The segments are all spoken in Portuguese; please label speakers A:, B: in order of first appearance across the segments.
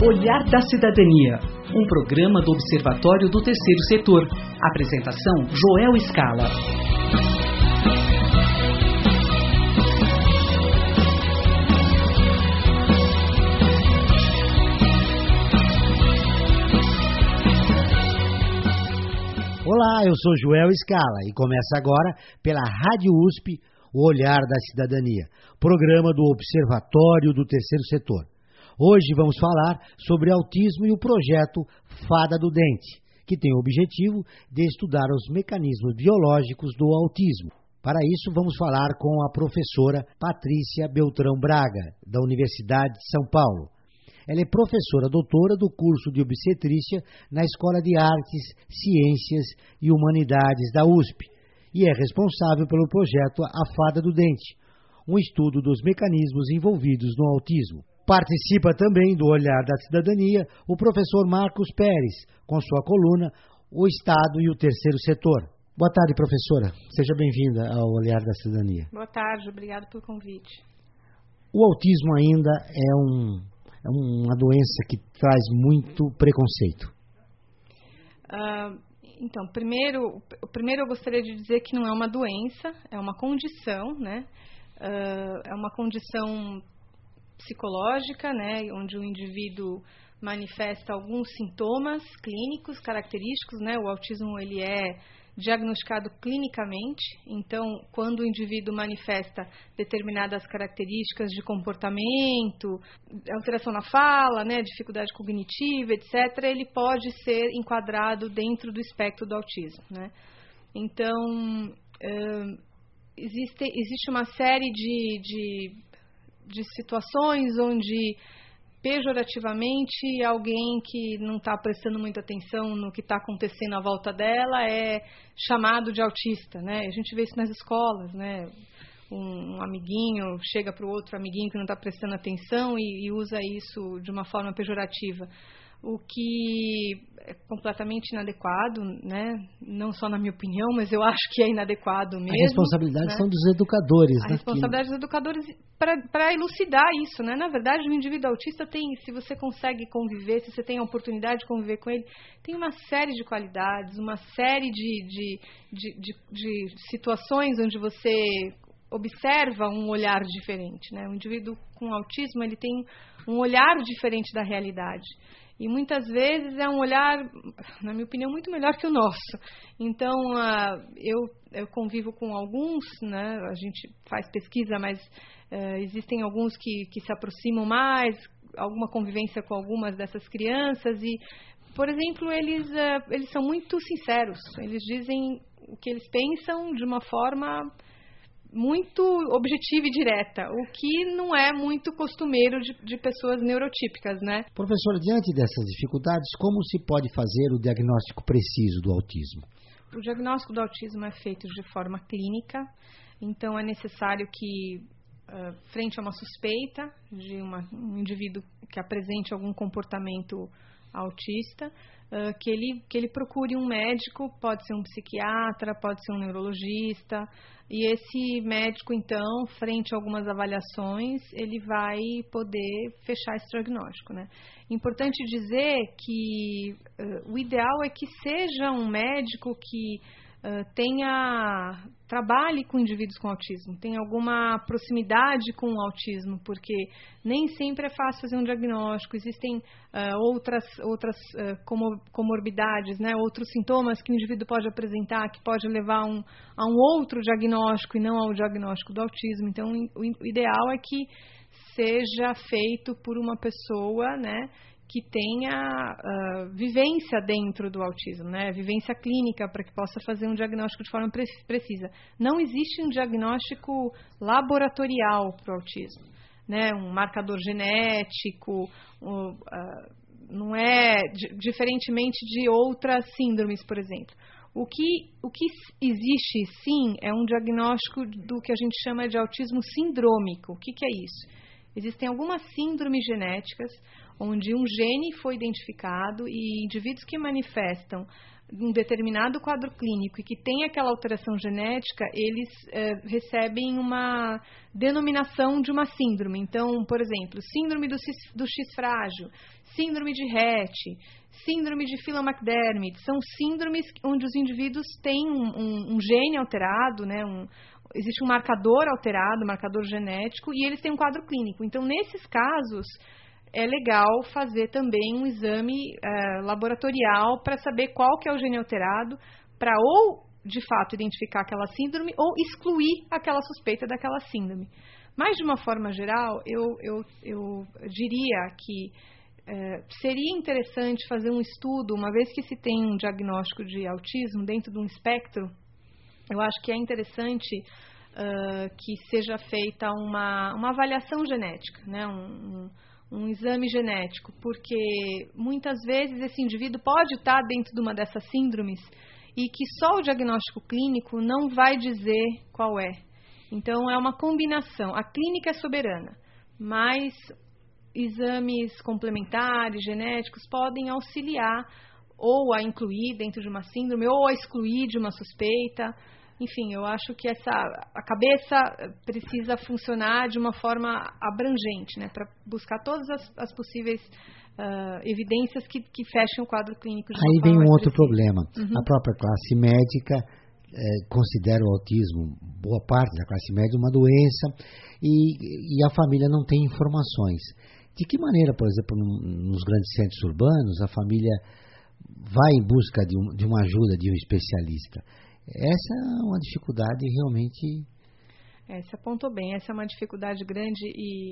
A: Olhar da Cidadania, um programa do Observatório do Terceiro Setor. Apresentação: Joel Scala.
B: Olá, eu sou Joel Scala e começa agora pela Rádio USP, o Olhar da Cidadania, programa do Observatório do Terceiro Setor. Hoje vamos falar sobre autismo e o projeto Fada do Dente, que tem o objetivo de estudar os mecanismos biológicos do autismo. Para isso, vamos falar com a professora Patrícia Beltrão Braga, da Universidade de São Paulo. Ela é professora doutora do curso de obstetrícia na Escola de Artes, Ciências e Humanidades da USP e é responsável pelo projeto A Fada do Dente, um estudo dos mecanismos envolvidos no autismo. Participa também do Olhar da Cidadania o professor Marcos Pérez, com sua coluna O Estado e o Terceiro Setor. Boa tarde, professora. Seja bem-vinda ao Olhar da Cidadania.
C: Boa tarde, obrigado pelo convite. O
B: autismo ainda é uma doença que traz muito preconceito.
C: Então, primeiro eu gostaria de dizer que não é uma doença, é uma condição, né? É uma condição psicológica, né? Onde o indivíduo manifesta alguns sintomas clínicos característicos, né? O autismo, ele é diagnosticado clinicamente, então quando o indivíduo manifesta determinadas características de comportamento, alteração na fala, né, dificuldade cognitiva, etc., ele pode ser enquadrado dentro do espectro do autismo, né? Então, existe uma série de situações onde pejorativamente, alguém que não está prestando muita atenção no que está acontecendo à volta dela é chamado de autista, né? A gente vê isso nas escolas, né? Um amiguinho chega para o outro amiguinho que não está prestando atenção e usa isso de uma forma pejorativa, o que é completamente inadequado, né? Não só na minha opinião, mas eu acho que é inadequado mesmo.
B: A responsabilidade, né? São dos educadores.
C: A responsabilidade dos educadores para elucidar isso, né? Na verdade, o indivíduo autista tem, se você consegue conviver, se você tem a oportunidade de conviver com ele, tem uma série de qualidades, uma série de situações onde você observa um olhar diferente, né? O indivíduo com autismo, ele tem um olhar diferente da realidade. E muitas vezes é um olhar, na minha opinião, muito melhor que o nosso. Então, eu convivo com alguns, né? A gente faz pesquisa, mas existem alguns que se aproximam mais, alguma convivência com algumas dessas crianças. E, por exemplo, eles são muito sinceros. Eles dizem o que eles pensam de uma forma muito objetiva e direta, o que não é muito costumeiro de pessoas neurotípicas, né?
B: Professor, diante dessas dificuldades, como se pode fazer o diagnóstico preciso do autismo?
C: O diagnóstico do autismo é feito de forma clínica, então é necessário que, frente a uma suspeita de um indivíduo que apresente algum comportamento autista, que ele procure um médico, pode ser um psiquiatra, pode ser um neurologista, e esse médico, então, frente a algumas avaliações, ele vai poder fechar esse diagnóstico, né? Importante dizer que o ideal é que seja um médico que trabalhe com indivíduos com autismo, tenha alguma proximidade com o autismo, porque nem sempre é fácil fazer um diagnóstico, existem outras comorbidades, né, outros sintomas que o indivíduo pode apresentar, que pode levar a um outro diagnóstico e não ao diagnóstico do autismo. Então, o ideal é que seja feito por uma pessoa, né, que tenha vivência dentro do autismo, né? Vivência clínica, para que possa fazer um diagnóstico de forma precisa. Não existe um diagnóstico laboratorial para o autismo, né? Um marcador genético, não é diferentemente de outras síndromes, por exemplo. O que existe, sim, é um diagnóstico do que a gente chama de autismo sindrômico. O que é isso? Existem algumas síndromes genéticas onde um gene foi identificado e indivíduos que manifestam um determinado quadro clínico e que tem aquela alteração genética, eles recebem uma denominação de uma síndrome. Então, por exemplo, síndrome do X frágil, síndrome de Rett, síndrome de Phelan-McDermid, são síndromes onde os indivíduos têm um gene alterado, né, existe um marcador alterado, um marcador genético, e eles têm um quadro clínico. Então, nesses casos, é legal fazer também um exame laboratorial para saber qual que é o gene alterado, para ou, de fato, identificar aquela síndrome ou excluir aquela suspeita daquela síndrome. Mas, de uma forma geral, eu diria que seria interessante fazer um estudo, uma vez que se tem um diagnóstico de autismo dentro de um espectro. Eu acho que é interessante que seja feita uma avaliação genética, né? Um exame genético, porque muitas vezes esse indivíduo pode estar dentro de uma dessas síndromes e que só o diagnóstico clínico não vai dizer qual é. Então, é uma combinação. A clínica é soberana, mas exames complementares, genéticos, podem auxiliar ou a incluir dentro de uma síndrome ou a excluir de uma suspeita. Enfim, eu acho que a cabeça precisa funcionar de uma forma abrangente, né, para buscar todas as possíveis evidências que fechem o quadro clínico.
B: Aí vem um outro problema. A própria classe médica considera o autismo, boa parte da classe média, uma doença e a família não tem informações. De que maneira, por exemplo, nos grandes centros urbanos, a família vai em busca de uma ajuda de um especialista? Essa é uma dificuldade realmente...
C: Você apontou bem, essa é uma dificuldade grande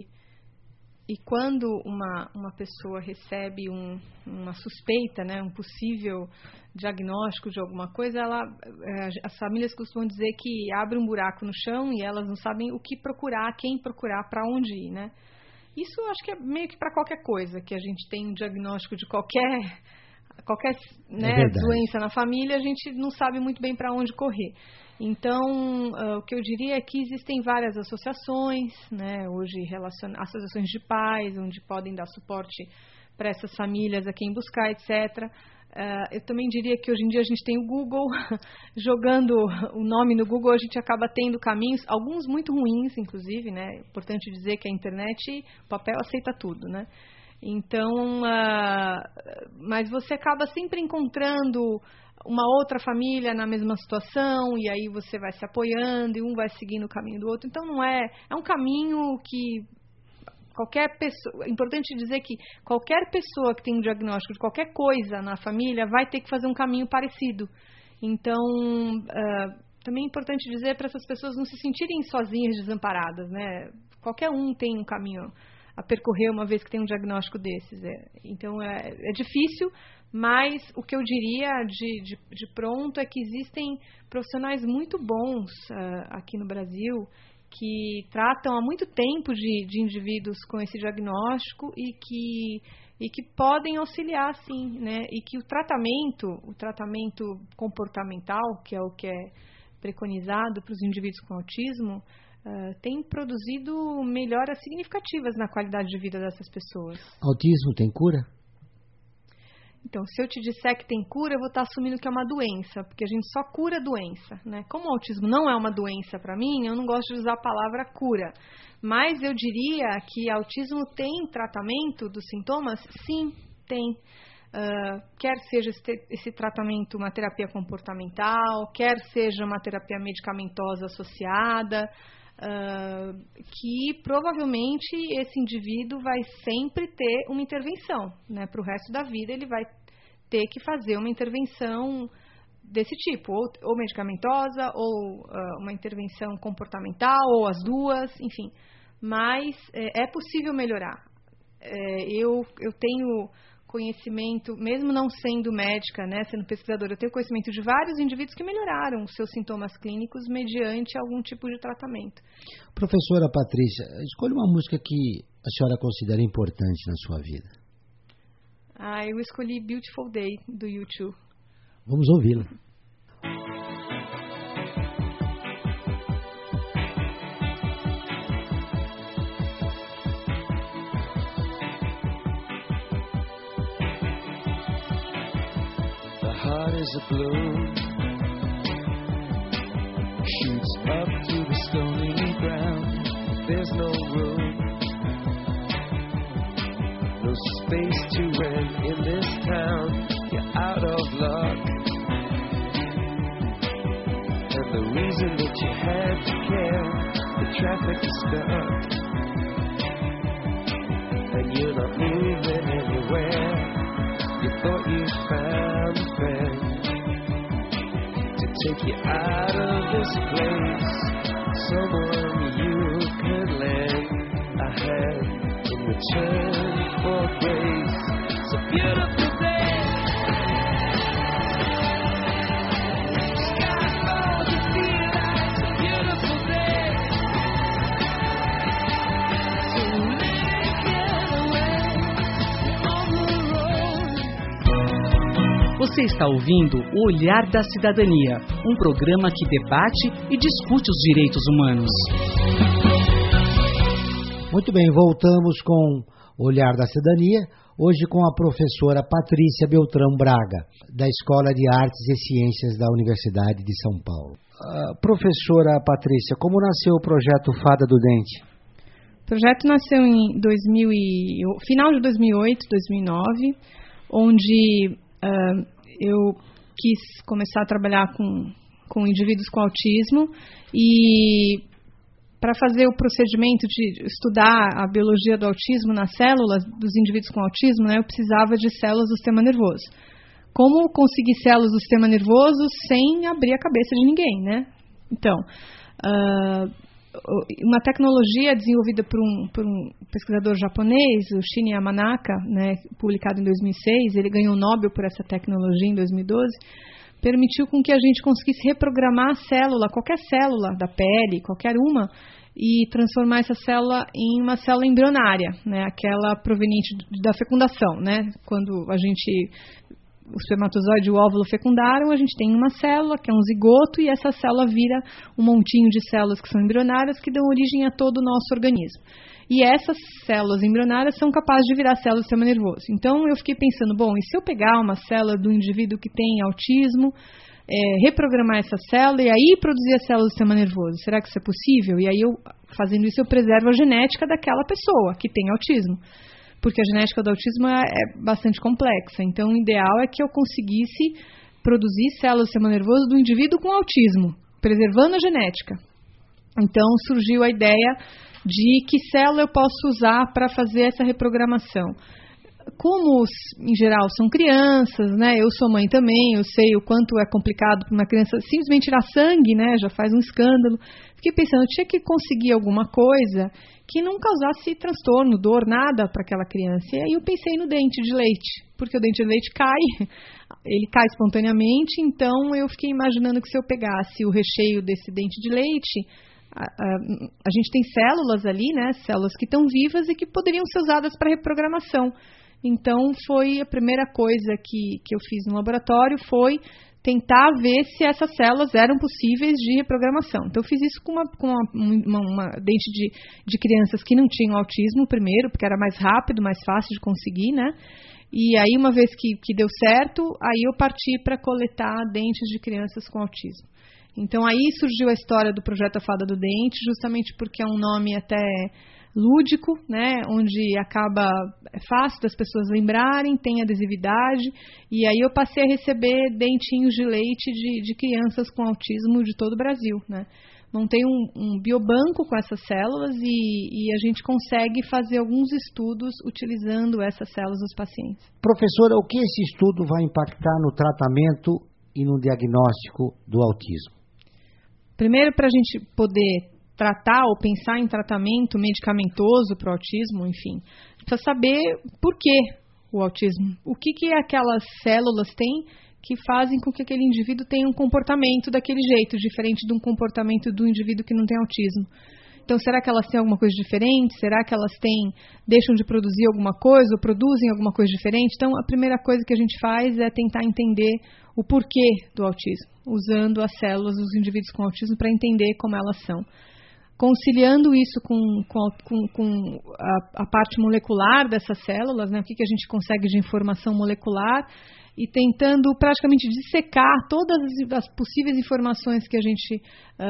C: e quando uma pessoa recebe uma suspeita, né, um possível diagnóstico de alguma coisa, as famílias costumam dizer que abre um buraco no chão e elas não sabem o que procurar, quem procurar, para onde ir, né? Isso eu acho que é meio que para qualquer coisa, que a gente tem um diagnóstico de qualquer doença na família, a gente não sabe muito bem para onde correr. Então, o que eu diria é que existem várias associações, né, hoje associações de pais, onde podem dar suporte para essas famílias, a quem buscar, etc. Eu também diria que hoje em dia a gente tem o Google, jogando o nome no Google a gente acaba tendo caminhos, alguns muito ruins, inclusive, né? É importante dizer que a internet, o papel aceita tudo, né? Então, mas você acaba sempre encontrando uma outra família na mesma situação e aí você vai se apoiando e um vai seguindo o caminho do outro. Então, é um caminho que qualquer pessoa, é importante dizer que qualquer pessoa que tem um diagnóstico de qualquer coisa na família vai ter que fazer um caminho parecido. Então, também é importante dizer para essas pessoas não se sentirem sozinhas, desamparadas, né? Qualquer um tem um caminho a percorrer uma vez que tem um diagnóstico desses. Então, é difícil, mas o que eu diria de pronto é que existem profissionais muito bons aqui no Brasil que tratam há muito tempo de indivíduos com esse diagnóstico e que podem auxiliar, sim, né? E que o tratamento comportamental, que é o que é preconizado para os indivíduos com autismo, tem produzido melhoras significativas na qualidade de vida dessas pessoas.
B: Autismo tem cura?
C: Então, se eu te disser que tem cura, eu vou estar assumindo que é uma doença, porque a gente só cura a doença, né? Como o autismo não é uma doença para mim, eu não gosto de usar a palavra cura. Mas eu diria que autismo tem tratamento dos sintomas? Sim, tem. Quer seja esse tratamento uma terapia comportamental, quer seja uma terapia medicamentosa associada, que provavelmente esse indivíduo vai sempre ter uma intervenção, né? Para o resto da vida ele vai ter que fazer uma intervenção desse tipo, ou medicamentosa, ou uma intervenção comportamental, ou as duas, enfim. Mas é possível melhorar. Eu tenho conhecimento, mesmo não sendo médica, né, sendo pesquisadora, eu tenho conhecimento de vários indivíduos que melhoraram seus sintomas clínicos mediante algum tipo de tratamento.
B: Professora Patrícia, escolha uma música que a senhora considera importante na sua vida.
C: Eu escolhi Beautiful Day, do U2.
B: Vamos ouvi-la.
D: heart is a balloon, shoots up to the stony ground. There's no room, no space to rent in this town. You're out of luck, and the reason that you had to care, the traffic is stuck, and you're not moving anywhere. You thought you found a friend to take you out of this place, someone you could lend a hand in return for grace. It's a beautiful day, sky falls and sea lights. It's a beautiful day, so let's get away on the road.
A: Você está ouvindo O Olhar da Cidadania, um programa que debate e discute os direitos humanos.
B: Muito bem, voltamos com O Olhar da Cidadania, hoje com a professora Patrícia Beltrão Braga, da Escola de Artes e Ciências da Universidade de São Paulo. Professora Patrícia, como nasceu o projeto Fada do Dente?
C: O projeto nasceu em final de 2008, 2009, onde eu quis começar a trabalhar com indivíduos com autismo e para fazer o procedimento de estudar a biologia do autismo nas células dos indivíduos com autismo, né, eu precisava de células do sistema nervoso. Como conseguir células do sistema nervoso sem abrir a cabeça de ninguém, né? Então, uma tecnologia desenvolvida por um pesquisador japonês, o Shinya Yamanaka, né, publicado em 2006, ele ganhou o Nobel por essa tecnologia em 2012, permitiu com que a gente conseguisse reprogramar a célula, qualquer célula da pele, qualquer uma, e transformar essa célula em uma célula embrionária, né, aquela proveniente da fecundação, né? Quando o espermatozoide e o óvulo fecundaram, a gente tem uma célula, que é um zigoto, e essa célula vira um montinho de células que são embrionárias, que dão origem a todo o nosso organismo. E essas células embrionárias são capazes de virar células do sistema nervoso. Então, eu fiquei pensando, bom, e se eu pegar uma célula do indivíduo que tem autismo, reprogramar essa célula e aí produzir as células do sistema nervoso? Será que isso é possível? E aí, fazendo isso, eu preservo a genética daquela pessoa que tem autismo. Porque a genética do autismo é bastante complexa. Então, o ideal é que eu conseguisse produzir células do sistema nervoso do indivíduo com autismo, preservando a genética. Então, surgiu a ideia de que célula eu posso usar para fazer essa reprogramação. Como, em geral, são crianças, né? Eu sou mãe também, eu sei o quanto é complicado para uma criança simplesmente tirar sangue, né? Já faz um escândalo. Fiquei pensando, eu tinha que conseguir alguma coisa que não causasse transtorno, dor, nada para aquela criança. E aí eu pensei no dente de leite, porque o dente de leite cai, ele cai espontaneamente, então eu fiquei imaginando que se eu pegasse o recheio desse dente de leite, a gente tem células ali, né, células que estão vivas e que poderiam ser usadas para reprogramação. Então, foi a primeira coisa que eu fiz no laboratório, foi tentar ver se essas células eram possíveis de reprogramação. Então, eu fiz isso com uma dente de crianças que não tinham autismo primeiro, porque era mais rápido, mais fácil de conseguir, né? E aí, uma vez que deu certo, aí eu parti para coletar dentes de crianças com autismo. Então, aí surgiu a história do projeto A Fada do Dente, justamente porque é um nome até lúdico, né, onde é fácil das pessoas lembrarem, tem adesividade, e aí eu passei a receber dentinhos de leite de crianças com autismo de todo o Brasil, né. Montei um biobanco com essas células e a gente consegue fazer alguns estudos utilizando essas células dos pacientes.
B: Professora, o que esse estudo vai impactar no tratamento e no diagnóstico do autismo?
C: Primeiro, para a gente poder tratar ou pensar em tratamento medicamentoso para o autismo, enfim, precisa saber por que o autismo. O que aquelas células têm que fazem com que aquele indivíduo tenha um comportamento daquele jeito, diferente de um comportamento do indivíduo que não tem autismo. Então, será que elas têm alguma coisa diferente? Será que elas deixam de produzir alguma coisa ou produzem alguma coisa diferente? Então, a primeira coisa que a gente faz é tentar entender o porquê do autismo, usando as células dos indivíduos com autismo para entender como elas são. Conciliando isso com a parte molecular dessas células, né? O que a gente consegue de informação molecular, e tentando praticamente dissecar todas as possíveis informações que a gente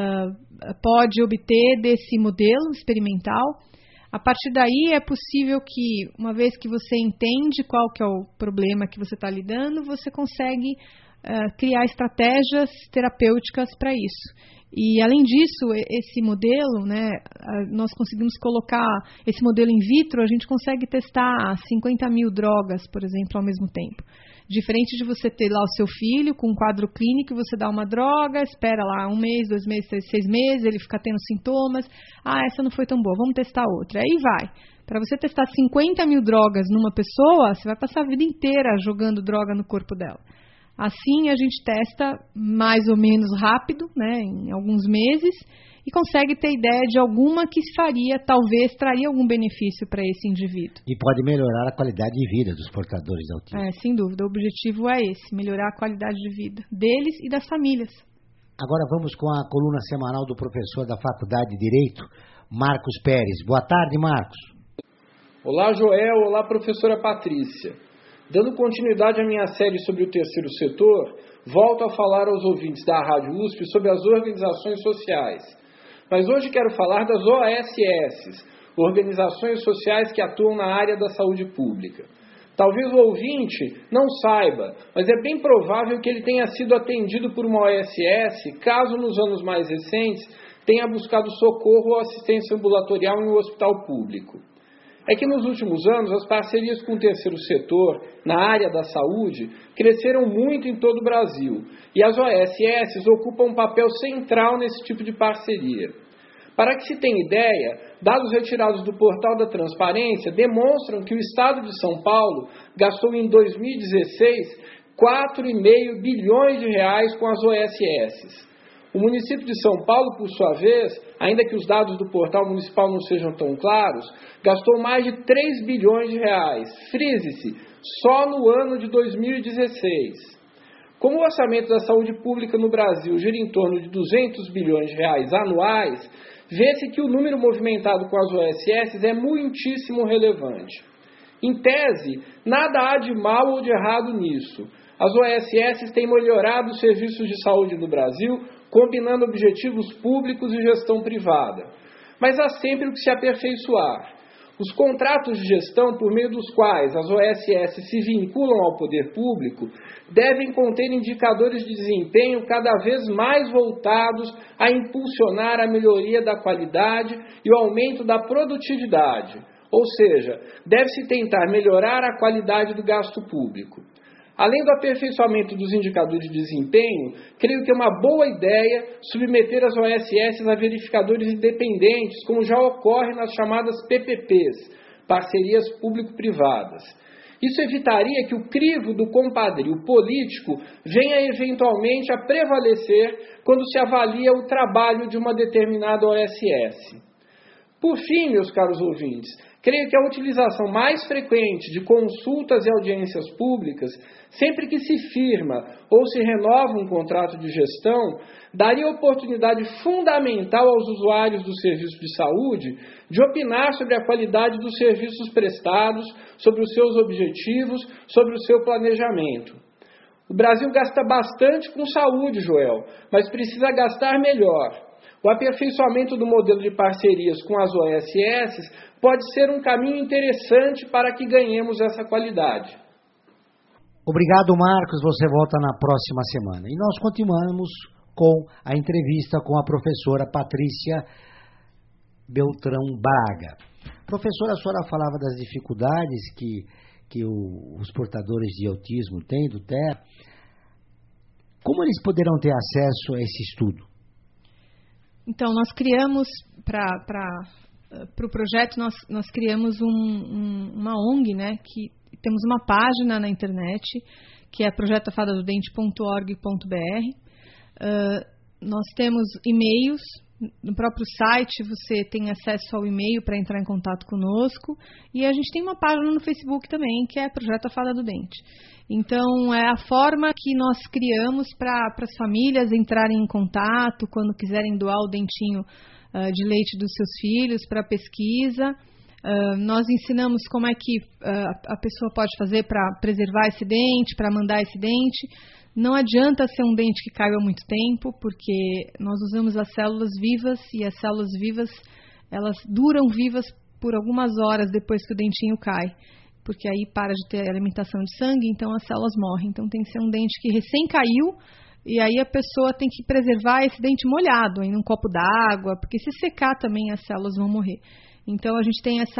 C: pode obter desse modelo experimental. A partir daí é possível que, uma vez que você entende qual que é o problema que você está lidando, você consegue criar estratégias terapêuticas para isso. E, além disso, esse modelo, né, nós conseguimos colocar esse modelo in vitro, a gente consegue testar 50 mil drogas, por exemplo, ao mesmo tempo. Diferente de você ter lá o seu filho com um quadro clínico, você dá uma droga, espera lá 1 mês, 2 meses, 6 meses, ele fica tendo sintomas. Essa não foi tão boa, vamos testar outra. Aí vai. Para você testar 50 mil drogas numa pessoa, você vai passar a vida inteira jogando droga no corpo dela. Assim, a gente testa mais ou menos rápido, né, em alguns meses, e consegue ter ideia de alguma que talvez traria algum benefício para esse indivíduo.
B: E pode melhorar a qualidade de vida dos portadores de autismo.
C: Sem dúvida, o objetivo é esse, melhorar a qualidade de vida deles e das famílias.
B: Agora vamos com a coluna semanal do professor da Faculdade de Direito, Marcos Pérez. Boa tarde, Marcos.
E: Olá, Joel. Olá, professora Patrícia. Dando continuidade à minha série sobre o terceiro setor, volto a falar aos ouvintes da Rádio USP sobre as organizações sociais. Mas hoje quero falar das OSS, Organizações Sociais que Atuam na Área da Saúde Pública. Talvez o ouvinte não saiba, mas é bem provável que ele tenha sido atendido por uma OSS, caso nos anos mais recentes tenha buscado socorro ou assistência ambulatorial em um hospital público. É que nos últimos anos as parcerias com o terceiro setor na área da saúde cresceram muito em todo o Brasil e as OSS ocupam um papel central nesse tipo de parceria. Para que se tenha ideia, dados retirados do Portal da Transparência demonstram que o Estado de São Paulo gastou em 2016 R$4,5 bilhões com as OSS. O município de São Paulo, por sua vez, ainda que os dados do portal municipal não sejam tão claros, gastou mais de R$3 bilhões. Frise-se, só no ano de 2016. Como o orçamento da saúde pública no Brasil gira em torno de R$200 bilhões anuais, vê-se que o número movimentado com as OSS é muitíssimo relevante. Em tese, nada há de mal ou de errado nisso. As OSS têm melhorado os serviços de saúde no Brasil, combinando objetivos públicos e gestão privada. Mas há sempre o que se aperfeiçoar. Os contratos de gestão por meio dos quais as OSS se vinculam ao poder público devem conter indicadores de desempenho cada vez mais voltados a impulsionar a melhoria da qualidade e o aumento da produtividade. Ou seja, deve-se tentar melhorar a qualidade do gasto público. Além do aperfeiçoamento dos indicadores de desempenho, creio que é uma boa ideia submeter as OSS a verificadores independentes, como já ocorre nas chamadas PPPs, parcerias público-privadas. Isso evitaria que o crivo do compadrio político venha eventualmente a prevalecer quando se avalia o trabalho de uma determinada OSS. Por fim, meus caros ouvintes, creio que a utilização mais frequente de consultas e audiências públicas, sempre que se firma ou se renova um contrato de gestão, daria oportunidade fundamental aos usuários do serviço de saúde de opinar sobre a qualidade dos serviços prestados, sobre os seus objetivos, sobre o seu planejamento. O Brasil gasta bastante com saúde, Joel, mas precisa gastar melhor. O aperfeiçoamento do modelo de parcerias com as OSS pode ser um caminho interessante para que ganhemos essa qualidade.
B: Obrigado, Marcos. Você volta na próxima semana. E nós continuamos com a entrevista com a professora Patrícia Beltrão Braga. Professora, a senhora falava das dificuldades que os portadores de autismo têm do TEA. Como eles poderão ter acesso a esse estudo?
C: Então, nós criamos, para o projeto, nós criamos uma ONG, né, que temos uma página na internet, que é projetofadadodente.org.br. Nós temos e-mails, no próprio site você tem acesso ao e-mail para entrar em contato conosco, e a gente tem uma página no Facebook também, que é Projeto A Fada do Dente. Então, é a forma que nós criamos para as famílias entrarem em contato quando quiserem doar o dentinho de leite dos seus filhos para pesquisa. Nós ensinamos como é que a pessoa pode fazer para preservar esse dente, para mandar esse dente. Não adianta ser um dente que caiu há muito tempo, porque nós usamos as células vivas, e as células vivas, elas duram vivas por algumas horas depois que o dentinho cai, porque aí para de ter alimentação de sangue, então as células morrem. Então tem que ser um dente que recém caiu, e aí a pessoa tem que preservar esse dente molhado em um copo d'água, porque se secar também as células vão morrer. Então a gente tem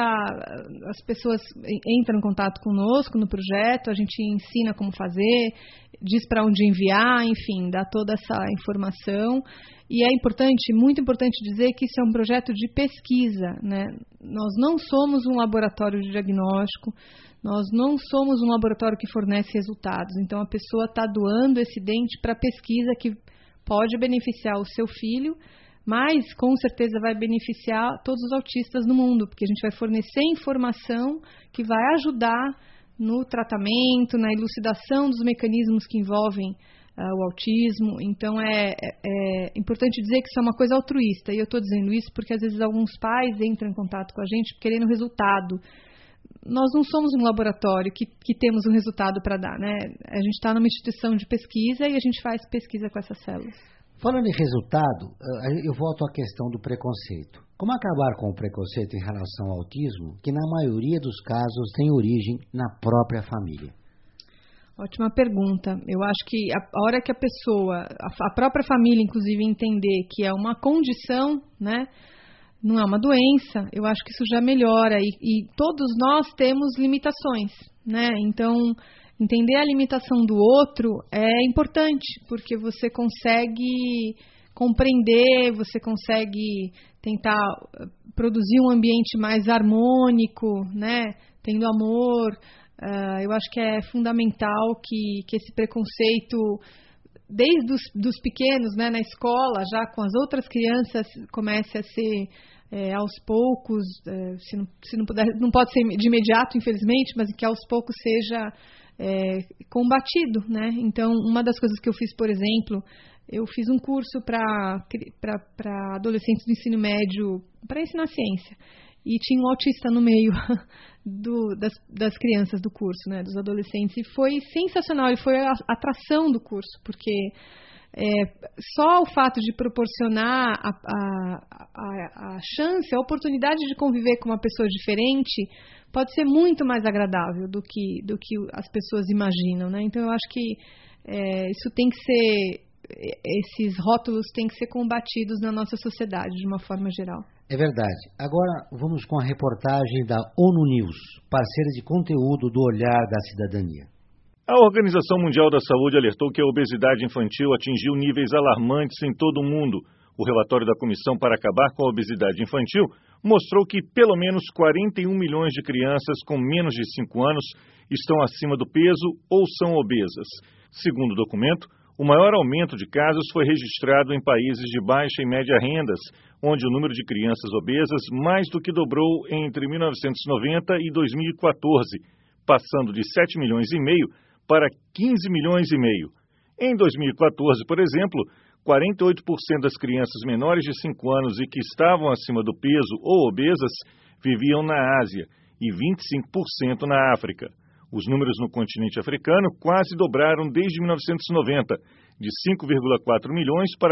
C: as pessoas entram em contato conosco no projeto, a gente ensina como fazer, diz para onde enviar, enfim, dá toda essa informação. E é importante, muito importante dizer que isso é um projeto de pesquisa, né? Nós não somos um laboratório de diagnóstico, nós não somos um laboratório que fornece resultados. Então a pessoa está doando esse dente para pesquisa que pode beneficiar o seu filho, mas com certeza vai beneficiar todos os autistas no mundo, porque a gente vai fornecer informação que vai ajudar no tratamento, na elucidação dos mecanismos que envolvem o autismo. Então é importante dizer que isso é uma coisa altruísta, e eu estou dizendo isso porque às vezes alguns pais entram em contato com a gente querendo resultado. Nós não somos um laboratório que temos um resultado para dar, né? A gente está numa instituição de pesquisa e a gente faz pesquisa com essas células.
B: Falando em resultado, eu volto à questão do preconceito. Como acabar com o preconceito em relação ao autismo, que na maioria dos casos tem origem na própria família?
C: Ótima pergunta. Eu acho que a hora que a pessoa, a própria família, inclusive, entender que é uma condição, né, não é uma doença, eu acho que isso já melhora. E todos nós temos limitações, né? Então, entender a limitação do outro é importante, porque você consegue compreender, você consegue tentar produzir um ambiente mais harmônico, né? Tendo amor. Eu acho que é fundamental que esse preconceito, desde os pequenos, né, na escola, já com as outras crianças, comece a ser aos poucos, se não pode ser de imediato, infelizmente, mas que aos poucos seja combatido, né? Então, uma das coisas que eu fiz, por exemplo, eu fiz um curso para adolescentes do ensino médio para ensinar ciência, e tinha um autista no meio das crianças do curso, né, dos adolescentes, e foi sensacional, e foi a atração do curso, porque só o fato de proporcionar a chance, a oportunidade de conviver com uma pessoa diferente pode ser muito mais agradável do que as pessoas imaginam, né? Então eu acho que isso tem que ser, esses rótulos têm que ser combatidos na nossa sociedade de uma forma geral.
B: É verdade. Agora vamos com a reportagem da ONU News, parceira de conteúdo do Olhar da Cidadania.
F: A Organização Mundial da Saúde alertou que a obesidade infantil atingiu níveis alarmantes em todo o mundo. O relatório da Comissão para Acabar com a Obesidade Infantil mostrou que pelo menos 41 milhões de crianças com menos de 5 anos estão acima do peso ou são obesas. Segundo o documento, o maior aumento de casos foi registrado em países de baixa e média rendas, onde o número de crianças obesas mais do que dobrou entre 1990 e 2014, passando de 7 milhões e meio para 15 milhões e meio. Em 2014, por exemplo, 48% das crianças menores de 5 anos e que estavam acima do peso ou obesas viviam na Ásia e 25% na África. Os números no continente africano quase dobraram desde 1990, de 5,4 milhões para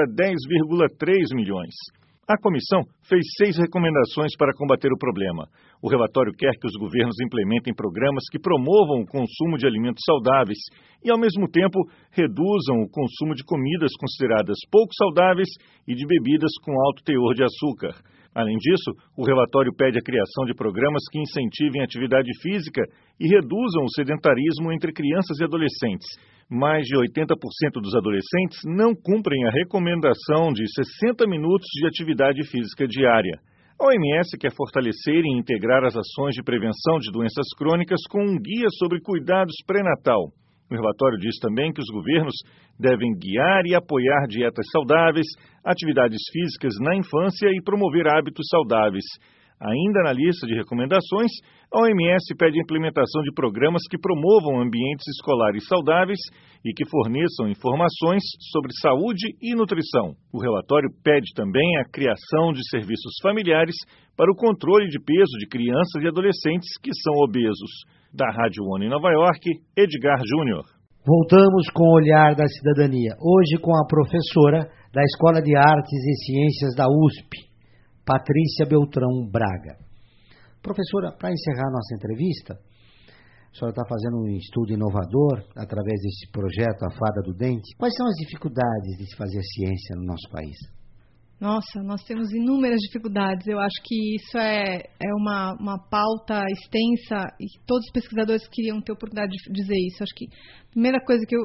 F: 10,3 milhões. A comissão fez 6 recomendações para combater o problema. O relatório quer que os governos implementem programas que promovam o consumo de alimentos saudáveis e, ao mesmo tempo, reduzam o consumo de comidas consideradas pouco saudáveis e de bebidas com alto teor de açúcar. Além disso, o relatório pede a criação de programas que incentivem a atividade física e reduzam o sedentarismo entre crianças e adolescentes. Mais de 80% dos adolescentes não cumprem a recomendação de 60 minutos de atividade física diária. A OMS quer fortalecer e integrar as ações de prevenção de doenças crônicas com um guia sobre cuidados pré-natal. O relatório diz também que os governos devem guiar e apoiar dietas saudáveis, atividades físicas na infância e promover hábitos saudáveis. Ainda na lista de recomendações, a OMS pede a implementação de programas que promovam ambientes escolares saudáveis e que forneçam informações sobre saúde e nutrição. O relatório pede também a criação de serviços familiares para o controle de peso de crianças e adolescentes que são obesos. Da Rádio ONU em Nova York, Edgar Júnior.
B: Voltamos com o Olhar da Cidadania, hoje com a professora da Escola de Artes e Ciências da USP, Patrícia Beltrão Braga. Professora, para encerrar nossa entrevista, a senhora está fazendo um estudo inovador através desse projeto, A Fada do Dente. Quais são as dificuldades de se fazer ciência no nosso país?
C: Nossa, nós temos inúmeras dificuldades. Eu acho que isso é uma pauta extensa e todos os pesquisadores queriam ter a oportunidade de dizer isso. Acho que a primeira coisa que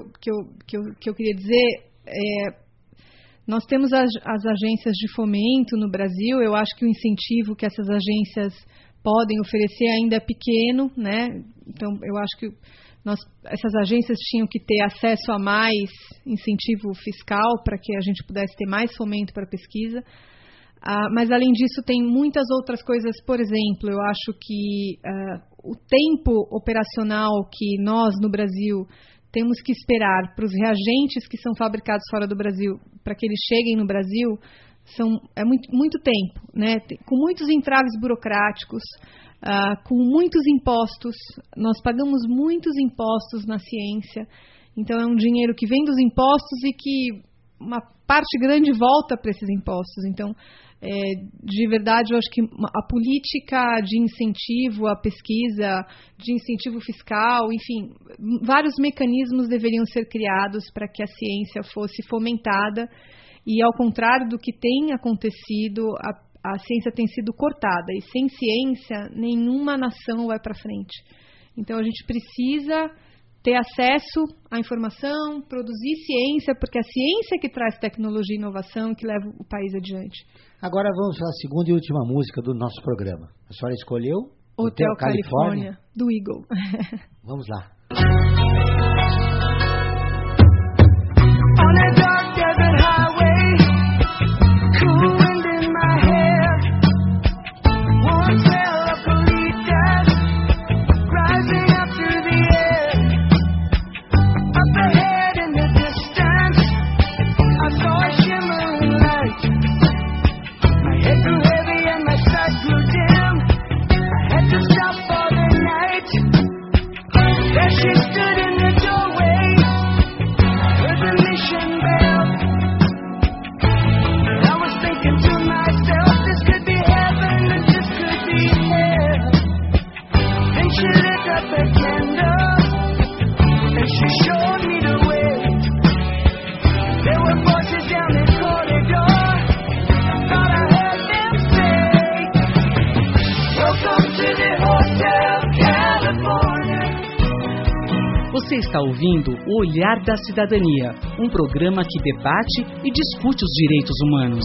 C: eu queria dizer é: nós temos as agências de fomento no Brasil. Eu acho que o incentivo que essas agências podem oferecer ainda é pequeno, né? Então, eu acho que essas agências tinham que ter acesso a mais incentivo fiscal para que a gente pudesse ter mais fomento para a pesquisa. Mas, além disso, tem muitas outras coisas. Por exemplo, eu acho que o tempo operacional que nós, no Brasil, temos que esperar para os reagentes que são fabricados fora do Brasil, para que eles cheguem no Brasil, é muito tempo, né? Com muitos entraves burocráticos, com muitos impostos. Nós pagamos muitos impostos na ciência, então é um dinheiro que vem dos impostos e que uma parte grande volta para esses impostos. Então, de verdade, eu acho que a política de incentivo à pesquisa, de incentivo fiscal, enfim, vários mecanismos deveriam ser criados para que a ciência fosse fomentada e, ao contrário do que tem acontecido, a ciência tem sido cortada e sem ciência nenhuma nação vai para frente. Então a gente precisa ter acesso à informação, produzir ciência, porque é a ciência que traz tecnologia e inovação e que leva o país adiante.
B: Agora vamos à segunda e última música do nosso programa. A senhora escolheu
C: Hotel Califórnia, do Eagle.
B: Vamos lá.
G: On a dark desert highway, cool wind in my hair, warm smell of colitas rising up through the air. Up ahead in the distance, I saw a shimmering light. My head grew heavy and my sight grew dim. I had to stop for the night. There she stood in the doorway. Mission bell. I was thinking to myself, this could be heaven and this could be hell. Then she lit up a candle and she showed me the way. There were voices down the corridor. I thought I heard them say, welcome to the Hotel California.
A: Você está ouvindo O Olhar da Cidadania, um programa que debate e discute os direitos humanos.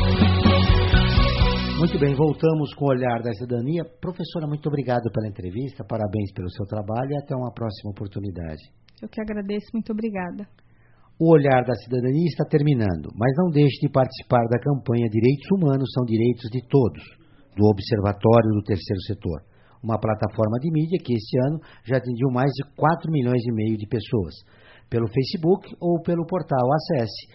B: Muito bem, voltamos com o Olhar da Cidadania. Professora, muito obrigado pela entrevista, parabéns pelo seu trabalho e até uma próxima oportunidade.
C: Eu que agradeço, muito obrigada.
B: O Olhar da Cidadania está terminando, mas não deixe de participar da campanha Direitos Humanos são Direitos de Todos, do Observatório do Terceiro Setor. Uma plataforma de mídia que este ano já atingiu mais de 4,5 milhões de pessoas, pelo Facebook ou pelo portal. Acesse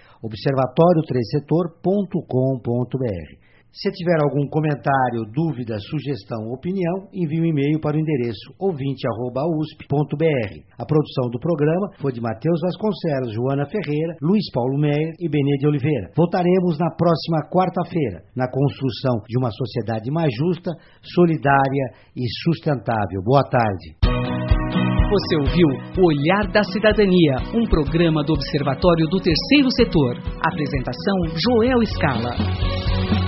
B: observatorioterceirsetor.com.br. Se tiver algum comentário, dúvida, sugestão ou opinião, envie um e-mail para o endereço ouvinte@usp.br. A produção do programa foi de Matheus Vasconcelos, Joana Ferreira, Luiz Paulo Meyer e Benê de Oliveira. Voltaremos na próxima quarta-feira, na construção de uma sociedade mais justa, solidária e sustentável. Boa tarde.
A: Você ouviu O Olhar da Cidadania, um programa do Observatório do Terceiro Setor. Apresentação: Joel Scala.